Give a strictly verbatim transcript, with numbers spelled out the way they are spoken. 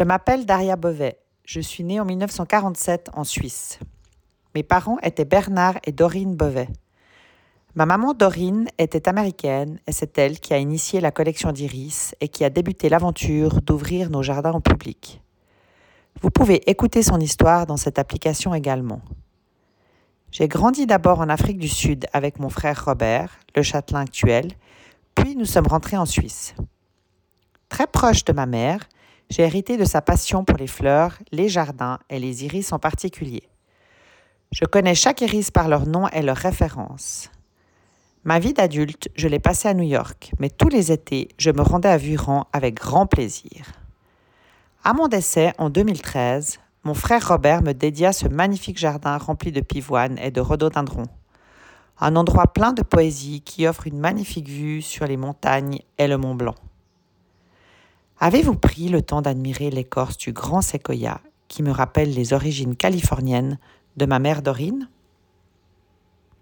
m'appelle Daria Beauvais. Je suis née en mille neuf cent quarante-sept en Suisse. Mes parents étaient Bernard et Dorine Beauvais. Ma maman Dorine était américaine et c'est elle qui a initié la collection d'iris et qui a débuté l'aventure d'ouvrir nos jardins au public. Vous pouvez écouter son histoire dans cette application également. J'ai grandi d'abord en Afrique du Sud avec mon frère Robert, le châtelain actuel, puis nous sommes rentrés en Suisse. Très proche de ma mère, j'ai hérité de sa passion pour les fleurs, les jardins et les iris en particulier. Je connais chaque iris par leur nom et leurs références. Ma vie d'adulte, je l'ai passée à New York, mais tous les étés, je me rendais à Vuren avec grand plaisir. À mon décès en deux mille treize, mon frère Robert me dédia ce magnifique jardin rempli de pivoines et de rhododendrons. Un endroit plein de poésie qui offre une magnifique vue sur les montagnes et le Mont Blanc. Avez-vous pris le temps d'admirer l'écorce du grand séquoia qui me rappelle les origines californiennes de ma mère Dorine ?